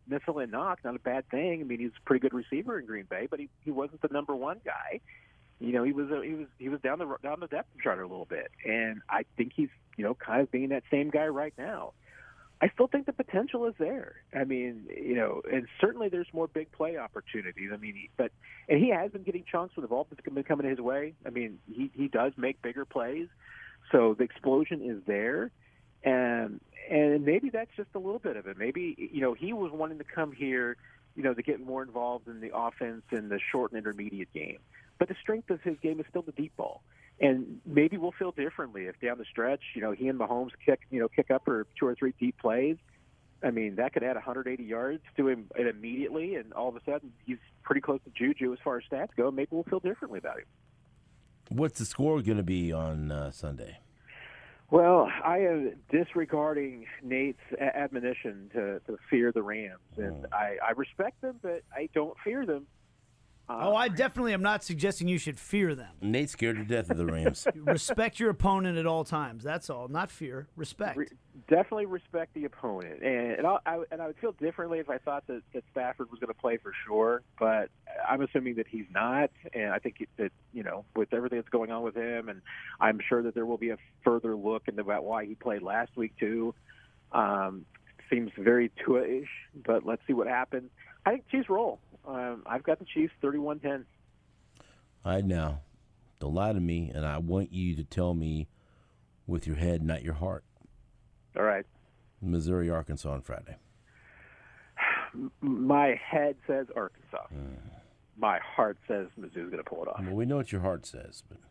missile and knock, not a bad thing. I mean, he's a pretty good receiver in Green Bay, but he, he wasn't the number one guy. You know, he was a, he was he was down the down the depth chart a little bit, and I think he's you know kind of being that same guy right now. I still think the potential is there. I mean, you know, and certainly there's more big play opportunities. I mean, he, but and he has been getting chunks when the ball has been coming his way. I mean, he he does make bigger plays, so the explosion is there, and and maybe that's just a little bit of it. Maybe you know he was wanting to come here, you know, to get more involved in the offense in the short and intermediate game. But the strength of his game is still the deep ball. And maybe we'll feel differently if down the stretch, you know, he and Mahomes kick, you know, kick up for two or three deep plays. I mean, that could add one hundred eighty yards to him immediately, and all of a sudden he's pretty close to Juju as far as stats go. Maybe we'll feel differently about him. What's the score going to be on uh, Sunday? Well, I am disregarding Nate's admonition to, to fear the Rams, and mm. I, I respect them, but I don't fear them. Uh, oh, I definitely am not suggesting you should fear them. Nate's scared to death of the Rams. Respect your opponent at all times. That's all. Not fear. Respect. Re- definitely respect the opponent. And and, I, and I would feel differently if I thought that, that Stafford was going to play for sure. But I'm assuming that he's not. And I think that, you know, with everything that's going on with him, and I'm sure that there will be a further look into about why he played last week, too. Um, seems very Tua-ish, but let's see what happens. I think Chiefs roll. Um, I've got the Chiefs thirty-one ten. All right, now, don't lie to me, and I want you to tell me with your head, not your heart. All right. Missouri, Arkansas on Friday. My head says Arkansas. Mm. My heart says Mizzou's going to pull it off. Well, we know what your heart says, but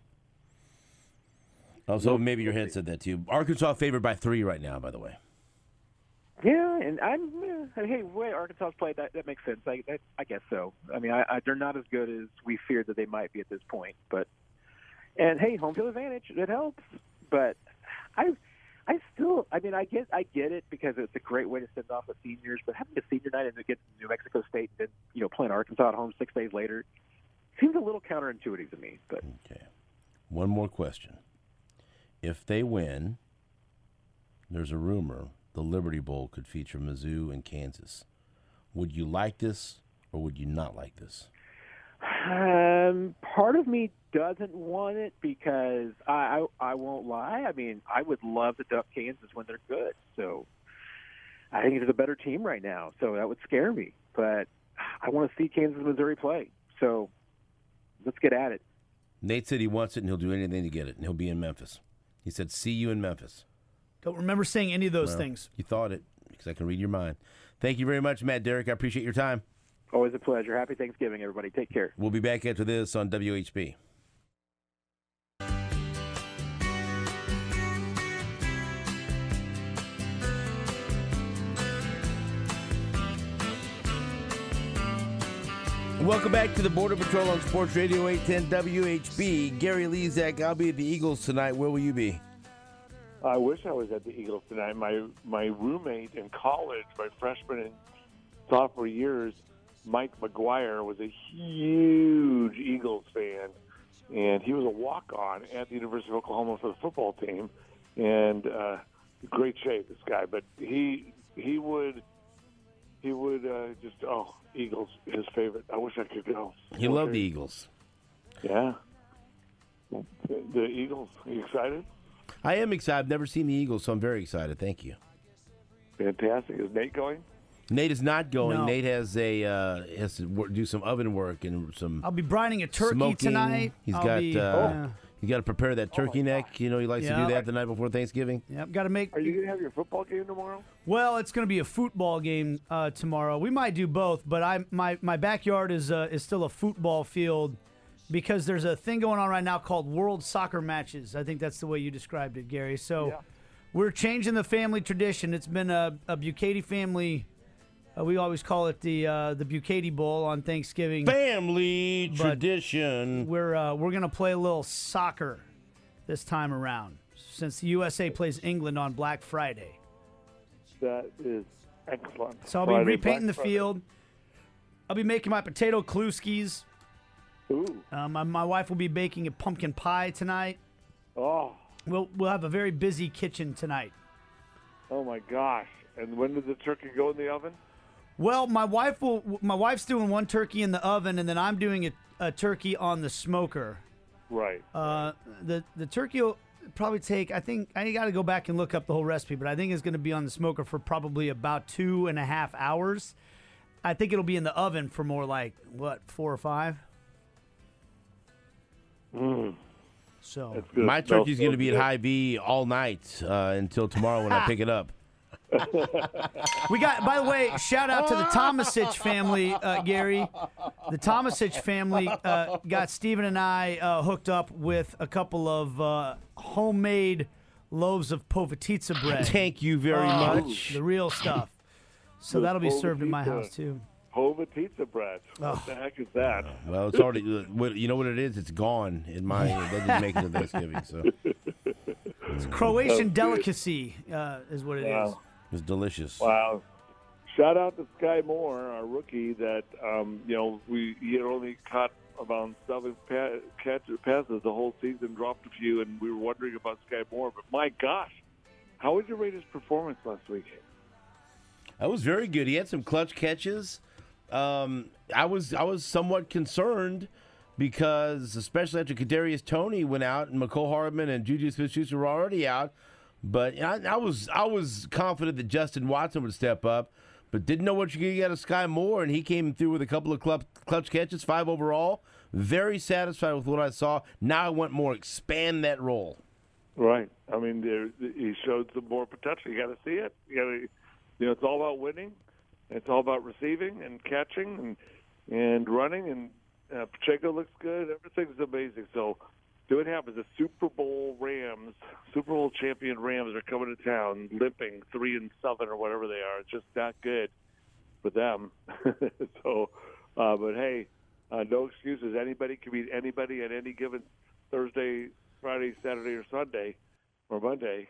also maybe your head said that too. Arkansas favored by three right now, by the way. Yeah, and I'm yeah, hey, way Arkansas's played that that makes sense. I I, I guess so. I mean, I, I, they're not as good as we feared that they might be at this point, but and hey, home field advantage it helps. But I I still I mean I get I get it because it's a great way to send off the seniors. But having a senior night and against New Mexico State and then you know playing Arkansas at home six days later seems a little counterintuitive to me. But okay, one more question: if they win, there's a rumor the Liberty Bowl could feature Mizzou and Kansas. Would you like this or would you not like this? Um, part of me doesn't want it because I, I I won't lie. I mean, I would love to duck Kansas when they're good. So I think it's a better team right now. So that would scare me. But I want to see Kansas Missouri play. So let's get at it. Nate said he wants it and he'll do anything to get it, and he'll be in Memphis. He said, see you in Memphis. Don't remember saying any of those well, things. You thought it, because I can read your mind. Thank you very much, Matt Derrick. I appreciate your time. Always a pleasure. Happy Thanksgiving, everybody. Take care. We'll be back after this on W H B. Welcome back to the Border Patrol on Sports Radio eight ten W H B. Gary Lezak, I'll be at the Eagles tonight. Where will you be? I wish I was at the Eagles tonight. My my roommate in college, my freshman and sophomore years, Mike McGuire, was a huge Eagles fan, and he was a walk-on at the University of Oklahoma for the football team, and uh, great shape, this guy. But he he would he would uh, just oh Eagles his favorite. I wish I could go. He loved the Eagles. Yeah, the, the Eagles. Are you excited? I am excited. I've never seen the Eagles, so I'm very excited. Thank you. Fantastic. Is Nate going? Nate is not going. No. Nate has a uh, has to work, do some oven work and some. I'll be brining a turkey smoking. tonight. He's I'll got. Be, uh, uh, You got to prepare that turkey oh neck. You know, he likes Yeah. to do that the night before Thanksgiving. Yep, got to make. Are you going to have your football game tomorrow? Well, it's going to be a football game uh, tomorrow. We might do both, but I my my backyard is uh, is still a football field because there's a thing going on right now called World Soccer Matches. I think that's the way you described it, Gary. So Yeah. we're changing the family tradition. It's been a, a Bucati family. Uh, we always call it the uh, the Bucati Bowl on Thanksgiving. Family But tradition. We're uh, we're going to play a little soccer this time around since the U S A plays England on Black Friday. That is excellent. So I'll be Friday, repainting the Black Friday. field. I'll be making my potato kluskis. Ooh. Um, my, my wife will be baking a pumpkin pie tonight. Oh. We'll we'll have a very busy kitchen tonight. Oh, my gosh. And when did the turkey go in the oven? Well, my wife will. My wife's doing one turkey in the oven, and then I'm doing a, a turkey on the smoker. Right. Uh, the the turkey will probably take. I think I got to go back and look up the whole recipe, but I think it's going to be on the smoker for probably about two and a half hours. I think it'll be in the oven for more like what four or five. Mm. So my turkey's going to be at Hy-Vee all night uh, until tomorrow when I pick it up. We got, by the way, shout out to the Tomasich family, uh, Gary. The Tomasich family uh, got Stephen and I uh, hooked up with a couple of uh, homemade loaves of Povatitsa bread. Thank you very uh, much. The real stuff. So The that'll be served in my Povatitsa. house, too. Povatitsa bread. Oh. What the heck is that? Well, it's already. You know what it is? It's gone in my. They didn't make it to Thanksgiving, so it's Croatian delicacy, uh, is what it Wow. is. It's delicious. Wow. Shout out to Sky Moore, our rookie, that, um, you know, we he had only caught about seven pa- catch, passes the whole season, dropped a few, and we were wondering about Sky Moore. But my gosh, how would you rate his performance last week? That was very good. He had some clutch catches. Um, I was I was somewhat concerned because, especially after Kadarius Toney went out and McCole Hardman and Juju Smith-Schuster were already out. But I, I was I was confident that Justin Watson would step up, but didn't know what you could get out of Sky Moore, and he came through with a couple of clutch, clutch catches, five overall. Very satisfied with what I saw. Now I want more. Expand that role. Right. I mean, there, he showed some more potential. You got to see it. You got to, you know, it's all about winning. It's all about receiving and catching and and running. And uh, Pacheco looks good. Everything's amazing. So, see what happens. The Super Bowl Rams, Super Bowl champion Rams, are coming to town, limping three and seven or whatever they are. It's just not good for them. so, uh, but hey, uh, no excuses. Anybody can beat anybody at any given Thursday, Friday, Saturday, or Sunday, or Monday.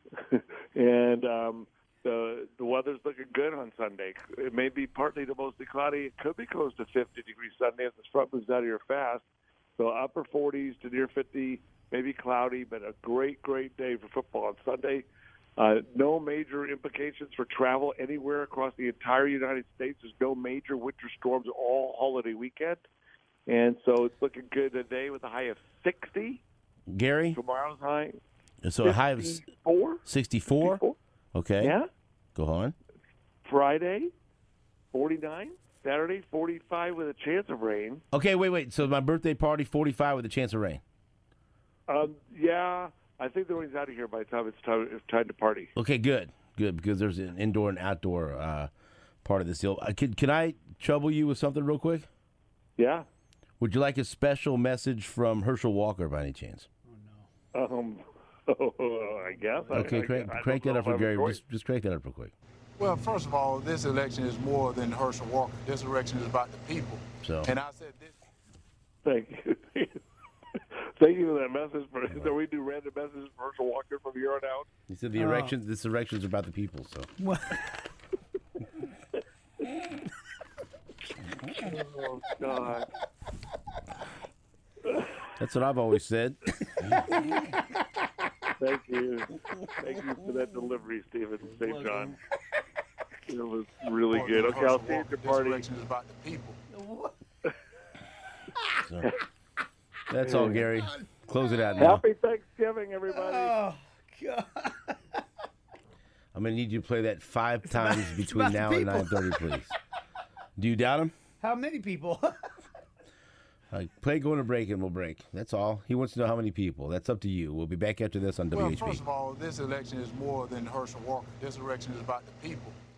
and um, the the weather's looking good on Sunday. It may be partly to mostly cloudy. It could be close to fifty degrees Sunday if the front moves out of here fast. So upper forties to near fifty, maybe cloudy, but a great, great day for football on Sunday. Uh, no major implications for travel anywhere across the entire United States. There's no major winter storms all holiday weekend. And so it's looking good today with a high of sixty. Gary? Tomorrow's high. So a high of sixty-four. sixty-four? Okay. Yeah. Go on. Friday, forty-nine. Saturday, forty-five with a chance of rain. Okay, wait, wait. So my birthday party, forty-five with a chance of rain. Um, yeah, I think the rain's out of here by the time it's time, it's time to party. Okay, good, good, because there's an indoor and outdoor uh, part of this deal. Uh, can, can I trouble you with something real quick? Yeah. Would you like a special message from Herschel Walker by any chance? Um, oh, I guess. Okay, I, crank, I, I crank don't that up know for if I have a Gary. choice. Just, just crank that up real quick. Well, first of all, this election is more than Herschel Walker. This election is about the people. So. And I said this. Thank you. Thank you for that message. For, so we do random messages for Herschel Walker from here on out. He said the erection, this election's about the people. So. What? Oh, God. That's what I've always said. Thank you. Thank you for that delivery, Stephen Saint John. It was really More good. than Okay, I'll Herschel see you at Walker. your This party. election is about the people. So. That's all, Gary. Close it out now. Happy Thanksgiving, everybody. Oh, God. I'm going to need you to play that five times about- between about the now and people. nine thirty, please. Do you doubt him? How many people? Uh, play going to break and we'll break. That's all. He wants to know how many people. That's up to you. We'll be back after this on Well, W H B. first of all, this election is more than Herschel Walker. This election is about the people.